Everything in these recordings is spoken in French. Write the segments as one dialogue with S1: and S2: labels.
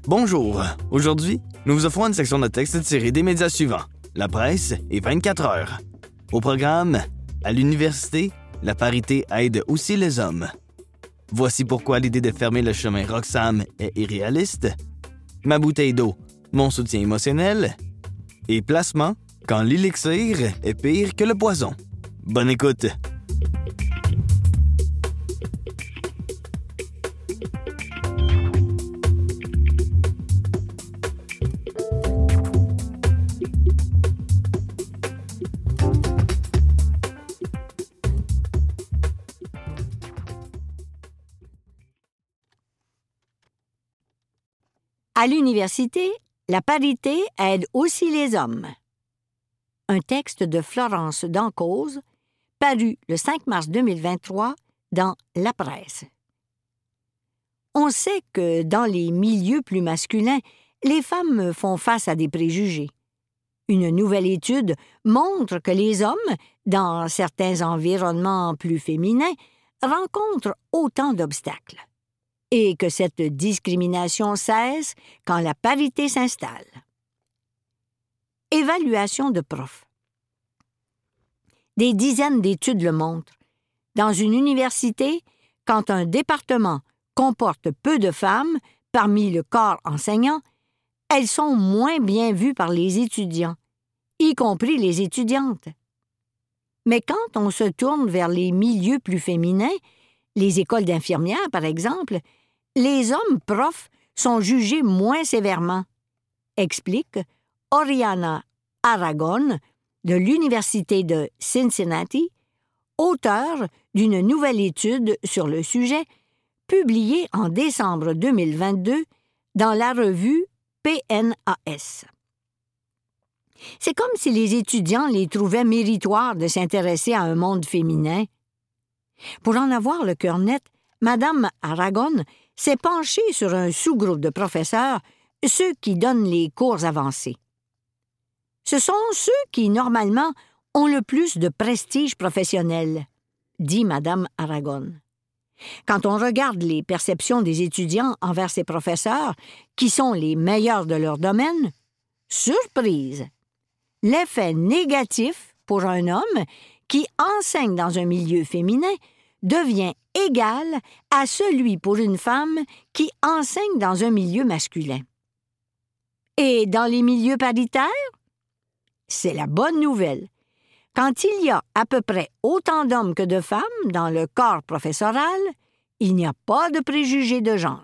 S1: Bonjour. Aujourd'hui, nous vous offrons une section de texte tirée des médias suivants. La presse et 24 heures. Au programme, à l'université, la parité aide aussi les hommes. Voici pourquoi l'idée de fermer le chemin Roxham est irréaliste. Ma bouteille d'eau, mon soutien émotionnel. Et placement, quand l'élixir est pire que le poison. Bonne écoute.
S2: À l'université, la parité aide aussi les hommes. Un texte de Florence Dancause, paru le 5 mars 2023 dans La Presse. On sait que dans les milieux plus masculins, les femmes font face à des préjugés. Une nouvelle étude montre que les hommes, dans certains environnements plus féminins, rencontrent autant d'obstacles. Et que cette discrimination cesse quand la parité s'installe. Évaluation de profs. Des dizaines d'études le montrent. Dans une université, quand un département comporte peu de femmes parmi le corps enseignant, elles sont moins bien vues par les étudiants, y compris les étudiantes. Mais quand on se tourne vers les milieux plus féminins, les écoles d'infirmières, par exemple, les hommes profs sont jugés moins sévèrement, explique Oriana Aragon de l'Université de Cincinnati, auteure d'une nouvelle étude sur le sujet publiée en décembre 2022 dans la revue PNAS. C'est comme si les étudiants les trouvaient méritoires de s'intéresser à un monde féminin. Pour en avoir le cœur net, Madame Aragon s'est penchée sur un sous-groupe de professeurs, ceux qui donnent les cours avancés. Ce sont ceux qui, normalement, ont le plus de prestige professionnel, dit Madame Aragon. Quand on regarde les perceptions des étudiants envers ces professeurs, qui sont les meilleurs de leur domaine, surprise! L'effet négatif pour un homme qui enseigne dans un milieu féminin devient égal à celui pour une femme qui enseigne dans un milieu masculin. Et dans les milieux paritaires? C'est la bonne nouvelle. Quand il y a à peu près autant d'hommes que de femmes dans le corps professoral, il n'y a pas de préjugés de genre.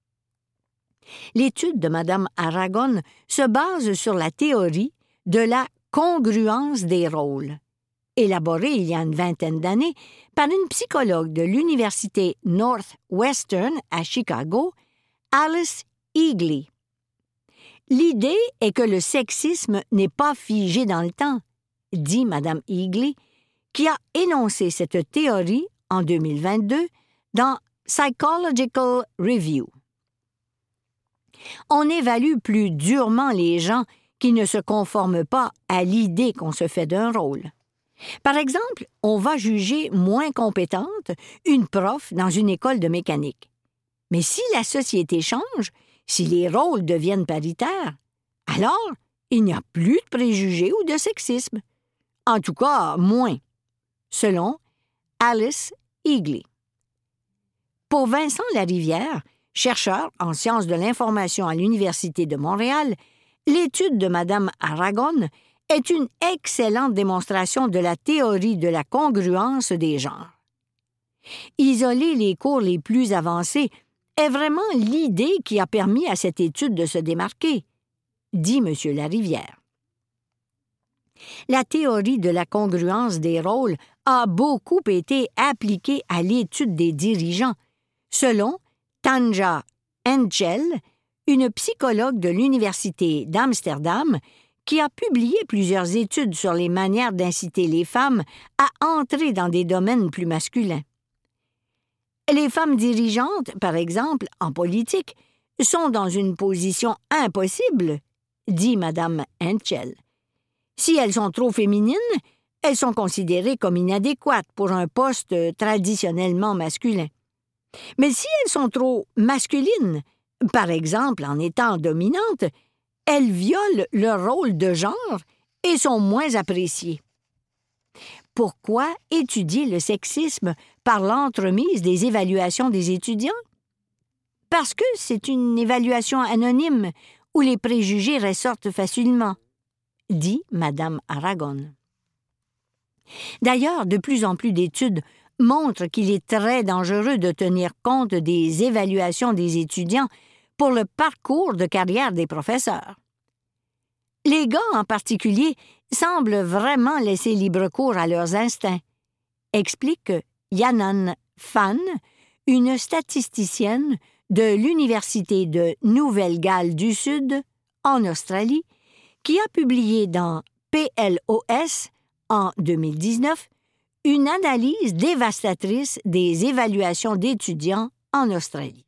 S2: L'étude de Mme Aragon se base sur la théorie de la congruence des rôles, élaborée il y a une vingtaine d'années par une psychologue de l'Université Northwestern à Chicago, Alice Eagley. L'idée est que le sexisme n'est pas figé dans le temps, dit Mme Eagley, qui a énoncé cette théorie en 2022 dans Psychological Review. On évalue plus durement les gens qui ne se conforment pas à l'idée qu'on se fait d'un rôle. Par exemple, on va juger moins compétente une prof dans une école de mécanique. Mais si la société change, si les rôles deviennent paritaires, alors il n'y a plus de préjugés ou de sexisme. En tout cas, moins, selon Alice Eagley. Pour Vincent Larivière, chercheur en sciences de l'information à l'Université de Montréal, l'étude de Mme Aragon est une excellente démonstration de la théorie de la congruence des genres. Isoler les cours les plus avancés est vraiment l'idée qui a permis à cette étude de se démarquer, dit M. Larivière. La théorie de la congruence des rôles a beaucoup été appliquée à l'étude des dirigeants, selon Tanja Henschel, une psychologue de l'Université d'Amsterdam, qui a publié plusieurs études sur les manières d'inciter les femmes à entrer dans des domaines plus masculins. Les femmes dirigeantes, par exemple, en politique, sont dans une position impossible, dit Mme Henschel. Si elles sont trop féminines, elles sont considérées comme inadéquates pour un poste traditionnellement masculin. Mais si elles sont trop masculines, Par exemple, en étant dominantes, elles violent leur rôle de genre et sont moins appréciées. Pourquoi étudier le sexisme par l'entremise des évaluations des étudiants? Parce que c'est une évaluation anonyme où les préjugés ressortent facilement, dit Mme Aragon. D'ailleurs, de plus en plus d'études montrent qu'il est très dangereux de tenir compte des évaluations des étudiants pour le parcours de carrière des professeurs. Les gars, en particulier, semblent vraiment laisser libre cours à leurs instincts, explique Yannan Fan, une statisticienne de l'Université de Nouvelle-Galles du Sud, en Australie, qui a publié dans PLOS, en 2019, une analyse dévastatrice des évaluations d'étudiants en Australie.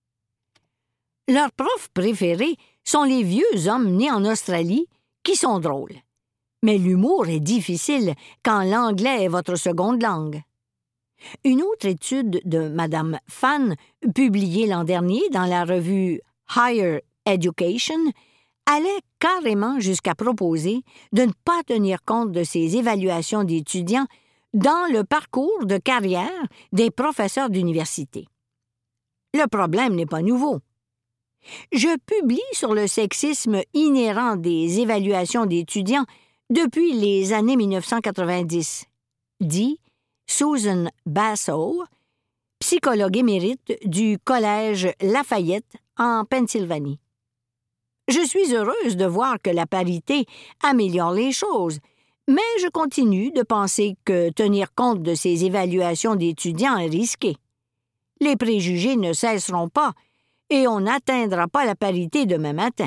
S2: Leurs profs préférés sont les vieux hommes nés en Australie qui sont drôles. Mais l'humour est difficile quand l'anglais est votre seconde langue. Une autre étude de Mme Fan, publiée l'an dernier dans la revue Higher Education, allait carrément jusqu'à proposer de ne pas tenir compte de ces évaluations d'étudiants dans le parcours de carrière des professeurs d'université. Le problème n'est pas nouveau. Je publie sur le sexisme inhérent des évaluations d'étudiants depuis les années 1990, dit Susan Basso, psychologue émérite du Collège Lafayette en Pennsylvanie. Je suis heureuse de voir que la parité améliore les choses, mais je continue de penser que tenir compte de ces évaluations d'étudiants est risqué. Les préjugés ne cesseront pas et on n'atteindra pas la parité demain matin.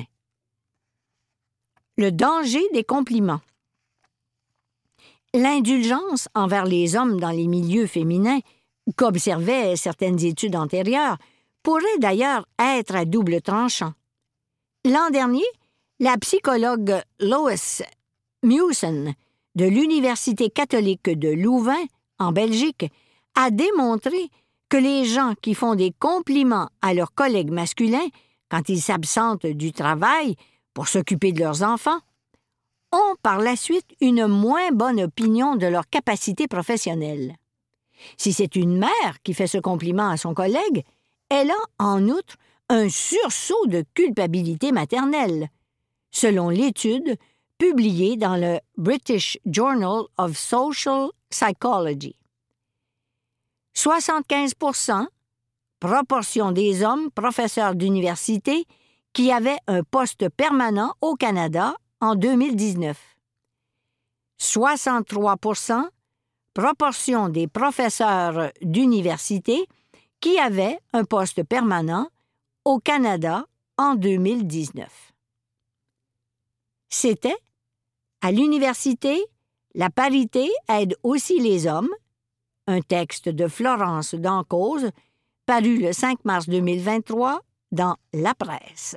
S2: Le danger des compliments. L'indulgence envers les hommes dans les milieux féminins, qu'observaient certaines études antérieures, pourrait d'ailleurs être à double tranchant. L'an dernier, la psychologue Lois Mewson de l'Université catholique de Louvain, en Belgique, a démontré que les gens qui font des compliments à leurs collègues masculins quand ils s'absentent du travail pour s'occuper de leurs enfants ont par la suite une moins bonne opinion de leur capacité professionnelle. Si c'est une mère qui fait ce compliment à son collègue, elle a, en outre, un sursaut de culpabilité maternelle, selon l'étude publiée dans le British Journal of Social Psychology. 75%, proportion des hommes professeurs d'université qui avaient un poste permanent au Canada en 2019. 63%, proportion des professeurs d'université qui avaient un poste permanent au Canada en 2019. C'était « À l'université, la parité aide aussi les hommes », un texte de Florence Dancause, paru le 5 mars 2023 dans La Presse.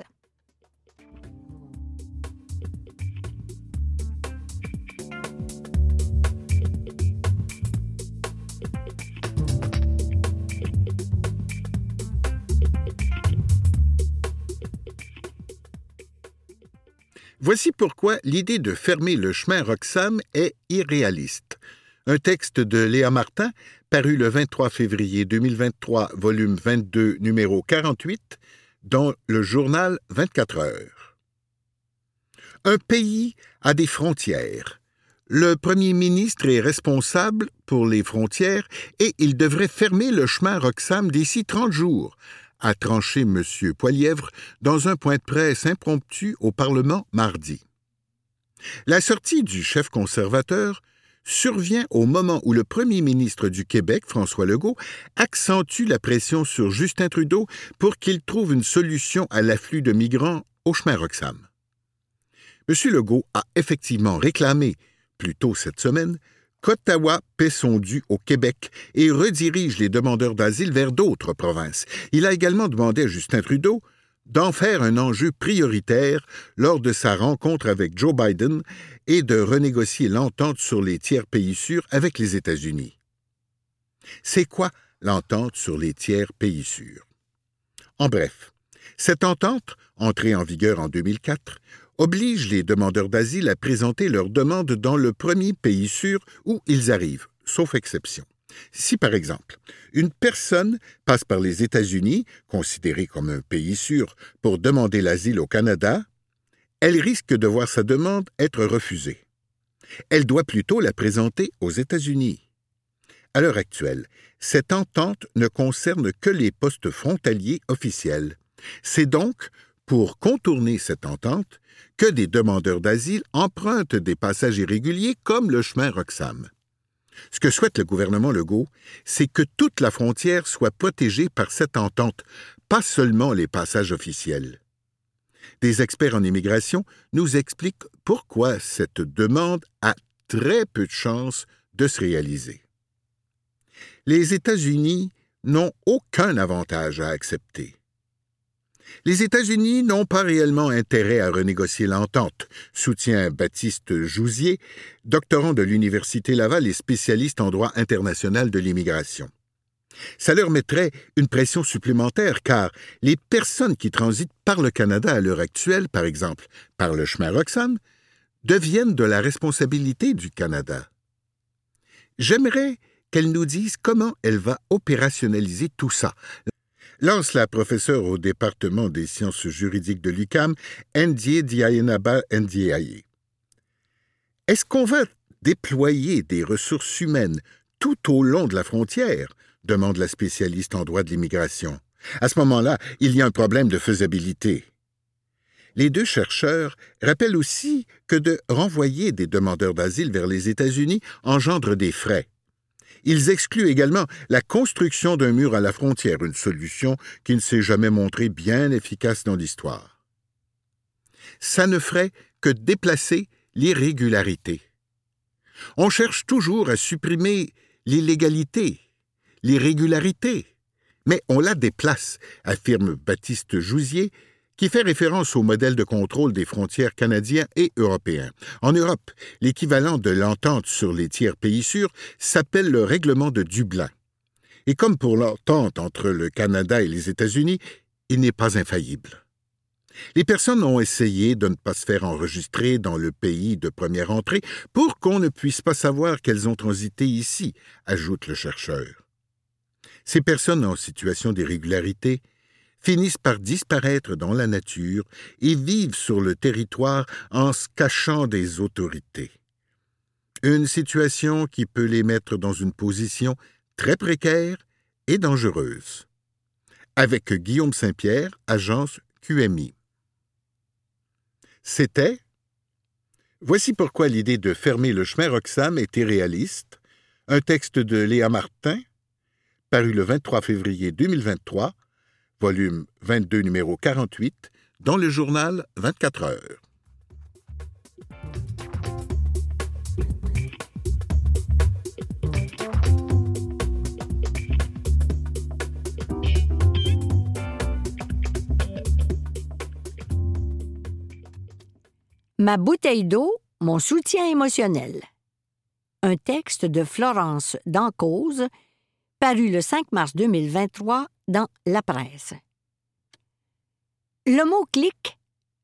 S3: Voici pourquoi l'idée de fermer le chemin Roxham est irréaliste. Un texte de Léa Martin, paru le 23 février 2023, volume 22, numéro 48, dans le journal 24 heures. Un pays a des frontières. Le premier ministre est responsable pour les frontières et il devrait fermer le chemin Roxham d'ici 30 jours, a tranché M. Poilièvre dans un point de presse impromptu au Parlement mardi. La sortie du chef conservateur survient au moment où le premier ministre du Québec, François Legault, accentue la pression sur Justin Trudeau pour qu'il trouve une solution à l'afflux de migrants au chemin Roxham. M. Legault a effectivement réclamé, plus tôt cette semaine, qu'Ottawa paie son dû au Québec et redirige les demandeurs d'asile vers d'autres provinces. Il a également demandé à Justin Trudeau d'en faire un enjeu prioritaire lors de sa rencontre avec Joe Biden et de renégocier l'entente sur les tiers pays sûrs avec les États-Unis. C'est quoi l'entente sur les tiers pays sûrs? En bref, Cette entente, entrée en vigueur en 2004, oblige les demandeurs d'asile à présenter leur demande dans le premier pays sûr où ils arrivent, sauf exception. Si, par exemple, une personne passe par les États-Unis, considérés comme un pays sûr, pour demander l'asile au Canada, elle risque de voir sa demande être refusée. Elle doit plutôt la présenter aux États-Unis. À l'heure actuelle, cette entente ne concerne que les postes frontaliers officiels. C'est donc pour contourner cette entente que des demandeurs d'asile empruntent des passages irréguliers comme le chemin Roxham. Ce que souhaite le gouvernement Legault, c'est que toute la frontière soit protégée par cette entente, pas seulement les passages officiels. Des experts en immigration nous expliquent pourquoi cette demande a très peu de chances de se réaliser. Les États-Unis n'ont aucun avantage à accepter. Les États-Unis n'ont pas réellement intérêt à renégocier l'entente, soutient Baptiste Jouzier, doctorant de l'Université Laval et spécialiste en droit international de l'immigration. Ça leur mettrait une pression supplémentaire car les personnes qui transitent par le Canada à l'heure actuelle, par exemple par le chemin Roxham, deviennent de la responsabilité du Canada. J'aimerais qu'elle nous dise comment elle va opérationnaliser tout ça, lance la professeure au département des sciences juridiques de l'UQAM, Ndie Diayenaba Ndiaye. Est-ce qu'on va déployer des ressources humaines tout au long de la frontière, demande la spécialiste en droit de l'immigration. À ce moment-là, il y a un problème de faisabilité. Les deux chercheurs rappellent aussi que de renvoyer des demandeurs d'asile vers les États-Unis engendre des frais. Ils excluent également la construction d'un mur à la frontière, une solution qui ne s'est jamais montrée bien efficace dans l'histoire. Ça ne ferait que déplacer l'irrégularité. On cherche toujours à supprimer l'illégalité, l'irrégularité, mais on la déplace, affirme Baptiste Jouzier, qui fait référence au modèle de contrôle des frontières canadiens et européens. En Europe, l'équivalent de l'entente sur les tiers pays sûrs s'appelle le règlement de Dublin. Et comme pour l'entente entre le Canada et les États-Unis, il n'est pas infaillible. Les personnes ont essayé de ne pas se faire enregistrer dans le pays de première entrée pour qu'on ne puisse pas savoir qu'elles ont transité ici, ajoute le chercheur. Ces personnes en situation d'irrégularité finissent par disparaître dans la nature et vivent sur le territoire en se cachant des autorités. Une situation qui peut les mettre dans une position très précaire et dangereuse. Avec Guillaume Saint-Pierre, agence QMI. C'était « Voici pourquoi l'idée de fermer le chemin Roxham était réaliste », un texte de Léa Martin, paru le 23 février 2023, volume 22, numéro 48, dans le journal 24 heures.
S2: Ma bouteille d'eau, mon soutien émotionnel. Un texte de Florence Dancause, paru le 5 mars 2023 dans La Presse. Le mot-clic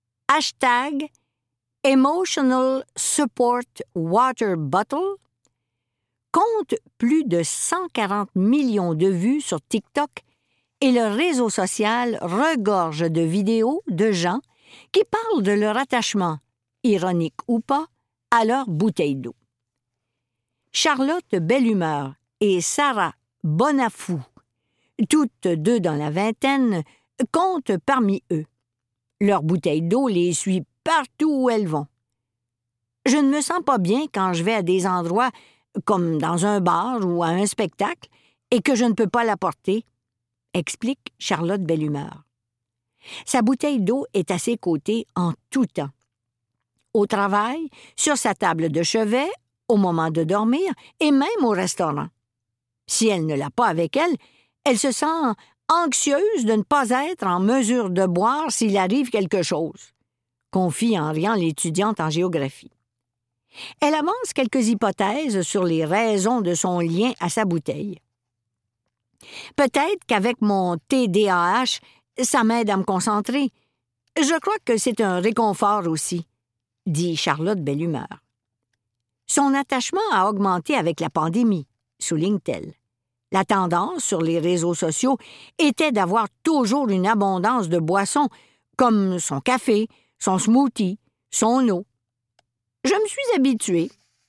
S2: # Emotional Support Water Bottle compte plus de 140 millions de vues sur TikTok et le réseau social regorge de vidéos de gens qui parlent de leur attachement, ironique ou pas, à leur bouteille d'eau. Charlotte Bellehumeur et Sarah Bonafou, toutes deux dans la vingtaine, comptent parmi eux. Leur bouteille d'eau les suit partout où elles vont. Je ne me sens pas bien quand je vais à des endroits comme dans un bar ou à un spectacle et que je ne peux pas l'apporter, explique Charlotte Bellehumeur. Sa bouteille d'eau est à ses côtés en tout temps. Au travail, sur sa table de chevet, au moment de dormir et même au restaurant. Si elle ne l'a pas avec elle, elle se sent anxieuse de ne pas être en mesure de boire s'il arrive quelque chose, confie en riant l'étudiante en géographie. Elle avance quelques hypothèses sur les raisons de son lien à sa bouteille. Peut-être qu'avec mon TDAH, Ça m'aide à me concentrer. Je crois que c'est un réconfort aussi, dit Charlotte Bellumeur. Son attachement a augmenté avec la pandémie, souligne-t-elle. La tendance sur les réseaux sociaux était d'avoir toujours une abondance de boissons, comme son café, son smoothie, son eau. Je me suis habituée.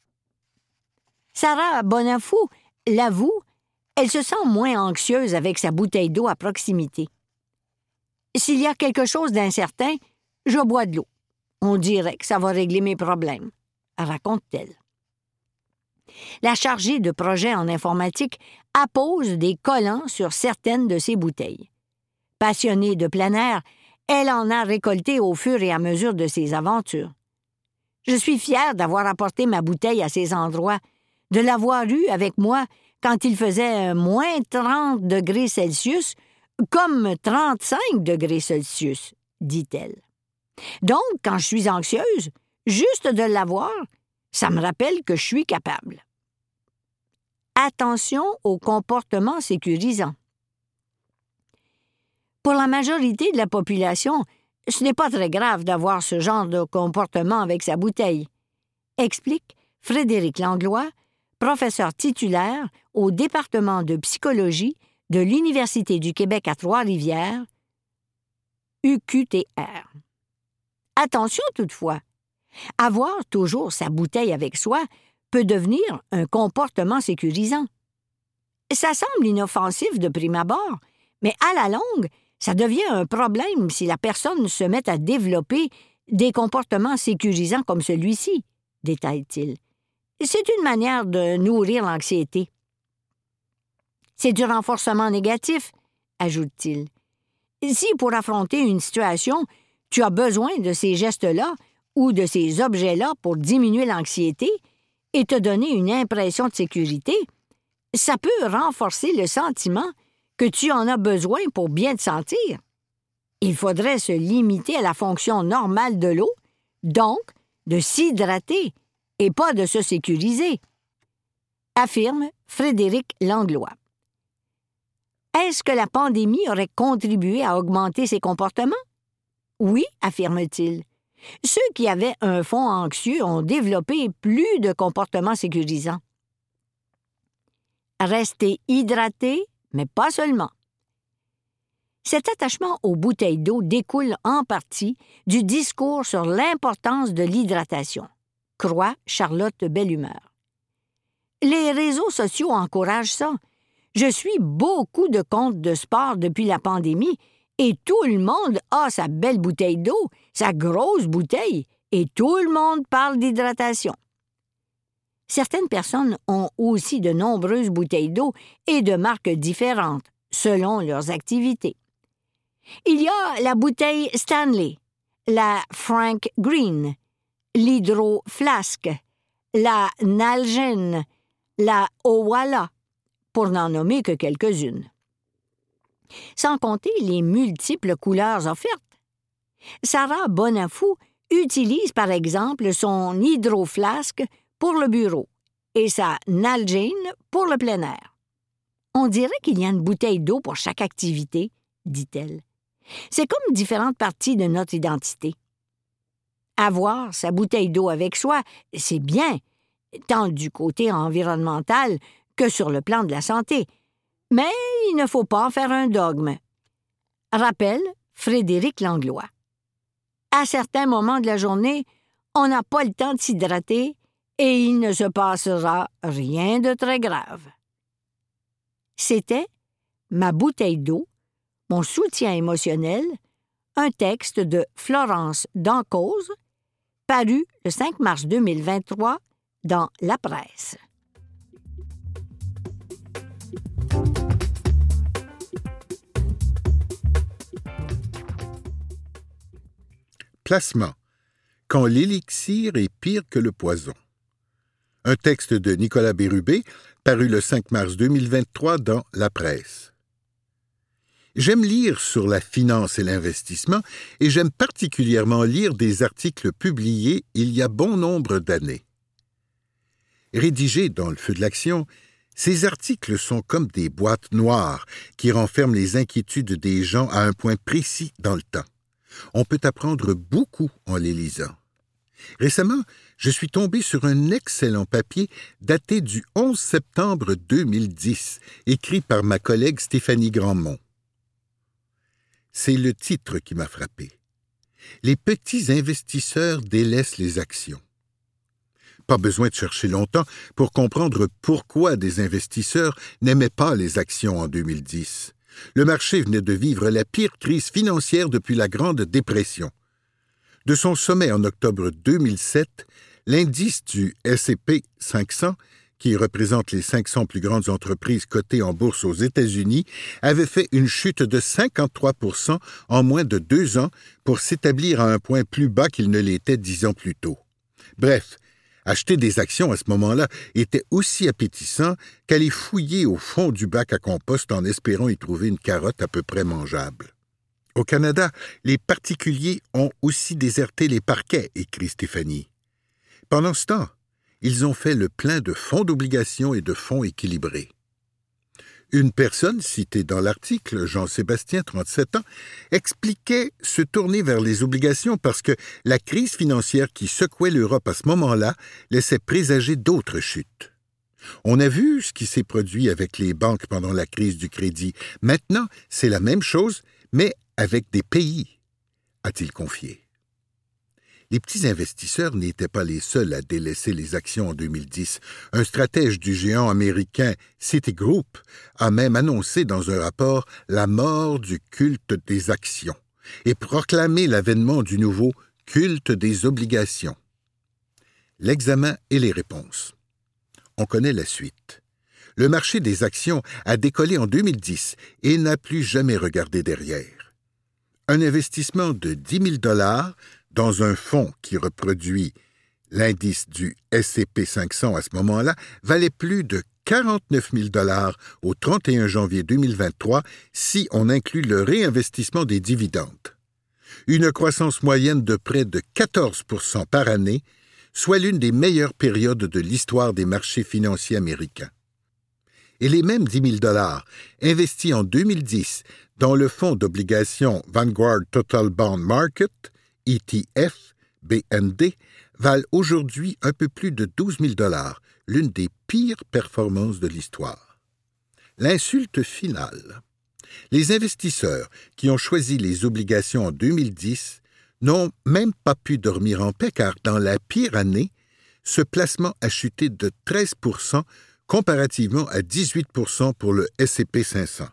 S2: Sarah Bonafou l'avoue, elle se sent moins anxieuse avec sa bouteille d'eau à proximité. S'il y a quelque chose d'incertain, je bois de l'eau. On dirait que ça va régler mes problèmes, raconte-t-elle. La chargée de projet en informatique appose des collants sur certaines de ses bouteilles. Passionnée de plein air, elle en a récolté au fur et à mesure de ses aventures. Je suis fière d'avoir apporté ma bouteille à ces endroits, de l'avoir eue avec moi quand il faisait moins 30 degrés Celsius, comme 35 degrés Celsius, dit-elle. Donc, quand je suis anxieuse, juste de l'avoir, ça me rappelle que je suis capable. Attention au comportement sécurisant. Pour la majorité de la population, ce n'est pas très grave d'avoir ce genre de comportement avec sa bouteille, explique Frédéric Langlois, professeur titulaire au département de psychologie de l'Université du Québec à Trois-Rivières, UQTR. Attention toutefois, avoir toujours sa bouteille avec soi peut devenir un comportement sécurisant. Ça semble inoffensif de prime abord, mais à la longue, ça devient un problème si la personne se met à développer des comportements sécurisants comme celui-ci, détaille-t-il. C'est une manière de nourrir l'anxiété. C'est du renforcement négatif, ajoute-t-il. Si pour affronter une situation, tu as besoin de ces gestes-là ou de ces objets-là pour diminuer l'anxiété et te donner une impression de sécurité, ça peut renforcer le sentiment que tu en as besoin pour bien te sentir. Il faudrait se limiter à la fonction normale de l'eau, donc de s'hydrater et pas de se sécuriser, affirme Frédéric Langlois. Est-ce que la pandémie aurait contribué à augmenter ces comportements? Oui, affirme-t-il. Ceux qui avaient un fond anxieux ont développé plus de comportements sécurisants. Rester hydraté, mais pas seulement. Cet attachement aux bouteilles d'eau découle en partie du discours sur l'importance de l'hydratation, croit Charlotte Bellumeur. Les réseaux sociaux encouragent ça. Je suis beaucoup de comptes de sport depuis la pandémie et tout le monde a sa belle bouteille d'eau, sa grosse bouteille, et tout le monde parle d'hydratation. Certaines personnes ont aussi de nombreuses bouteilles d'eau et de marques différentes, selon leurs activités. Il y a la bouteille Stanley, la Frank Green, l'Hydro Flask, la Nalgene, la Owala, pour n'en nommer que quelques-unes. Sans compter les multiples couleurs offertes. Sarah Bonafou utilise par exemple son Hydro Flask pour le bureau et sa Nalgene pour le plein air. On dirait qu'il y a une bouteille d'eau pour chaque activité, dit-elle. C'est comme différentes parties de notre identité. Avoir sa bouteille d'eau avec soi, c'est bien, tant du côté environnemental que sur le plan de la santé. Mais il ne faut pas en faire un dogme. Rappelle Frédéric Langlois. À certains moments de la journée, on n'a pas le temps de s'hydrater et il ne se passera rien de très grave. C'était Ma bouteille d'eau, mon soutien émotionnel, un texte de Florence Dancause, paru le 5 mars 2023 dans La Presse.
S3: Placement. Quand l'élixir est pire que le poison. Un texte de Nicolas Bérubé, paru le 5 mars 2023 dans La Presse. J'aime lire sur la finance et l'investissement et j'aime particulièrement lire des articles publiés il y a bon nombre d'années. Rédigés dans le feu de l'action, Ces articles sont comme des boîtes noires qui renferment les inquiétudes des gens à un point précis dans le temps. On peut apprendre beaucoup en les lisant. Récemment, je suis tombé sur un excellent papier daté du 11 septembre 2010, écrit par ma collègue Stéphanie Grandmont. C'est le titre qui m'a frappé. « Les petits investisseurs délaissent les actions ». Pas besoin de chercher longtemps pour comprendre pourquoi des investisseurs n'aimaient pas les actions en 2010. Le marché venait de vivre la pire crise financière depuis la Grande Dépression. De son sommet en octobre 2007, l'indice du S&P 500, qui représente les 500 plus grandes entreprises cotées en bourse aux États-Unis, avait fait une chute de 53% en moins de 2 ans pour s'établir à un point plus bas qu'il ne l'était 10 ans plus tôt. Bref, acheter des actions à ce moment-là était aussi appétissant qu'aller fouiller au fond du bac à compost en espérant y trouver une carotte à peu près mangeable. Au Canada, les particuliers ont aussi déserté les parquets, écrit Stéphanie. Pendant ce temps, ils ont fait le plein de fonds d'obligations et de fonds équilibrés. Une personne citée dans l'article, Jean-Sébastien, 37 ans, expliquait se tourner vers les obligations parce que la crise financière qui secouait l'Europe à ce moment-là laissait présager d'autres chutes. On a vu ce qui s'est produit avec les banques pendant la crise du crédit. Maintenant, c'est la même chose, mais avec des pays, a-t-il confié. Les petits investisseurs n'étaient pas les seuls à délaisser les actions en 2010. Un stratège du géant américain Citigroup a même annoncé dans un rapport la mort du culte des actions et proclamé l'avènement du nouveau culte des obligations. L'examen et les réponses. On connaît la suite. Le marché des actions a décollé en 2010 et n'a plus jamais regardé derrière. Un investissement de 10 000 $ dans un fonds qui reproduit l'indice du S&P 500 à ce moment-là valait plus de 49 000 $ au 31 janvier 2023 si on inclut le réinvestissement des dividendes. Une croissance moyenne de près de 14% par année, soit l'une des meilleures périodes de l'histoire des marchés financiers américains. Et les mêmes 10 000 $ investis en 2010 dans le fonds d'obligations Vanguard Total Bond Market, ETF, BND, valent aujourd'hui un peu plus de 12 000 $, l'une des pires performances de l'histoire. L'insulte finale. Les investisseurs qui ont choisi les obligations en 2010 n'ont même pas pu dormir en paix car dans la pire année, ce placement a chuté de 13% comparativement à 18% pour le S&P 500.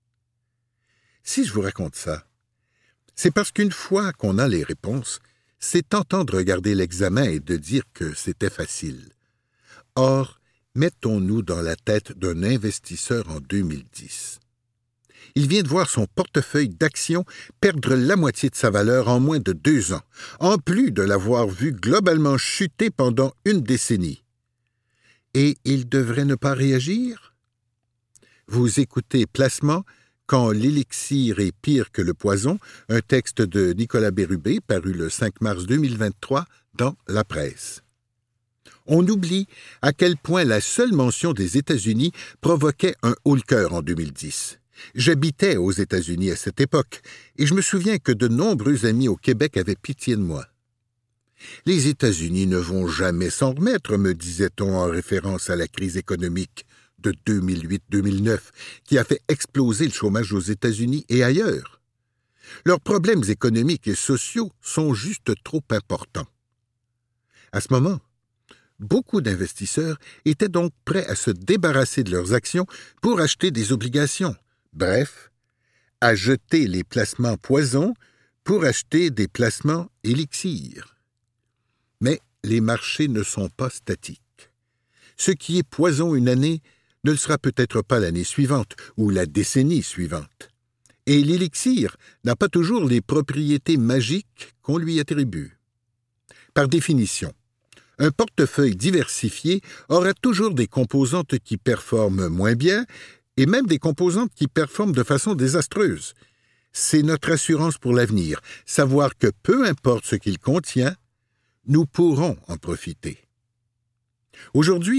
S3: Si je vous raconte ça, c'est parce qu'une fois qu'on a les réponses, c'est tentant de regarder l'examen et de dire que c'était facile. Or, mettons-nous dans la tête d'un investisseur en 2010. Il vient de voir son portefeuille d'actions perdre la moitié de sa valeur en moins de 2 ans, en plus de l'avoir vu globalement chuter pendant une décennie. Et il devrait ne pas réagir? Vous écoutez Placement, quand l'élixir est pire que le poison, un texte de Nicolas Bérubé paru le 5 mars 2023 dans La Presse. On oublie à quel point la seule mention des États-Unis provoquait un haut-le-cœur en 2010. J'habitais aux États-Unis à cette époque, et je me souviens que de nombreux amis au Québec avaient pitié de moi. Les États-Unis ne vont jamais s'en remettre, me disait-on en référence à la crise économique de 2008-2009, qui a fait exploser le chômage aux États-Unis et ailleurs. Leurs problèmes économiques et sociaux sont juste trop importants. À ce moment, beaucoup d'investisseurs étaient donc prêts à se débarrasser de leurs actions pour acheter des obligations. Bref, à jeter les placements poison pour acheter des placements élixirs. Mais les marchés ne sont pas statiques. Ce qui est poison une année ne le sera peut-être pas l'année suivante ou la décennie suivante. Et l'élixir n'a pas toujours les propriétés magiques qu'on lui attribue. Par définition, un portefeuille diversifié aura toujours des composantes qui performent moins bien et même des composantes qui performent de façon désastreuse. C'est notre assurance pour l'avenir, savoir que peu importe ce qu'il contient, nous pourrons en profiter. Aujourd'hui,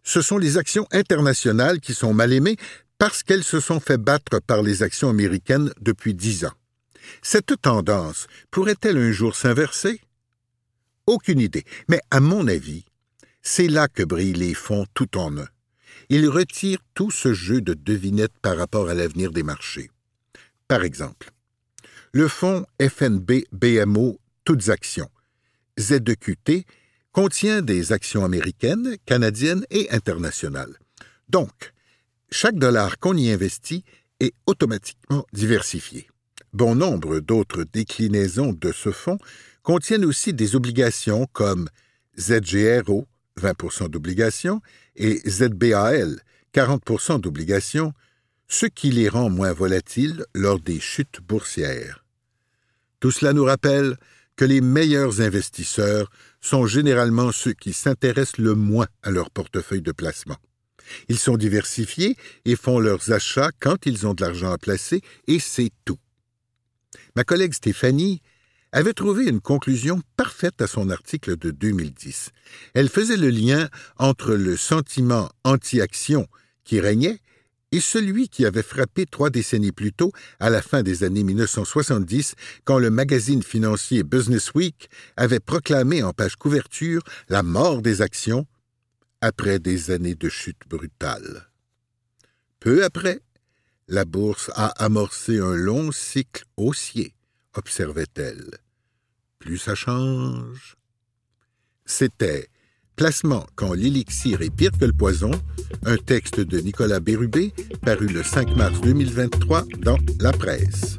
S3: ce sont les actions internationales qui sont mal aimées parce qu'elles se sont fait battre par les actions américaines depuis 10 ans. Cette tendance pourrait-elle un jour s'inverser? Aucune idée, mais à mon avis, c'est là que brillent les fonds tout en un. Ils retirent tout ce jeu de devinettes par rapport à l'avenir des marchés. Par exemple, le fonds FNB-BMO Toutes Actions, ZEQT, contient des actions américaines, canadiennes et internationales. Donc, chaque dollar qu'on y investit est automatiquement diversifié. Bon nombre d'autres déclinaisons de ce fonds contiennent aussi des obligations comme ZGRO, 20% d'obligations, et ZBAL, 40% d'obligations, ce qui les rend moins volatiles lors des chutes boursières. Tout cela nous rappelle que les meilleurs investisseurs sont généralement ceux qui s'intéressent le moins à leur portefeuille de placement. Ils sont diversifiés et font leurs achats quand ils ont de l'argent à placer, et c'est tout. Ma collègue Stéphanie avait trouvé une conclusion parfaite à son article de 2010. Elle faisait le lien entre le sentiment anti-action qui régnait et celui qui avait frappé 3 décennies plus tôt, à la fin des années 1970, quand le magazine financier Business Week avait proclamé en page couverture la mort des actions après des années de chute brutale. Peu après, la bourse a amorcé un long cycle haussier, observait-elle. Plus ça change. C'était Placement quand l'élixir est pire que le poison, un texte de Nicolas Bérubé, paru le 5 mars 2023 dans La Presse.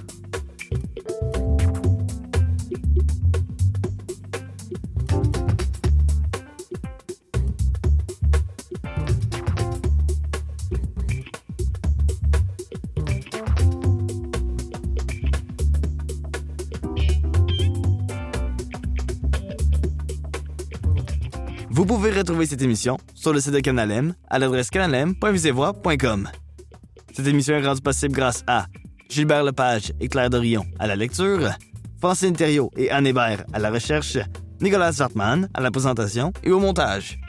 S1: Vous pouvez retrouver cette émission sur le site de Canal M à l'adresse canalm.visevoix.com. Cette émission est rendue possible grâce à Gilbert Lepage et Claire Dorion à la lecture, Francine Thériault et Anne Hébert à la recherche, Nicolas Zartman à la présentation et au montage.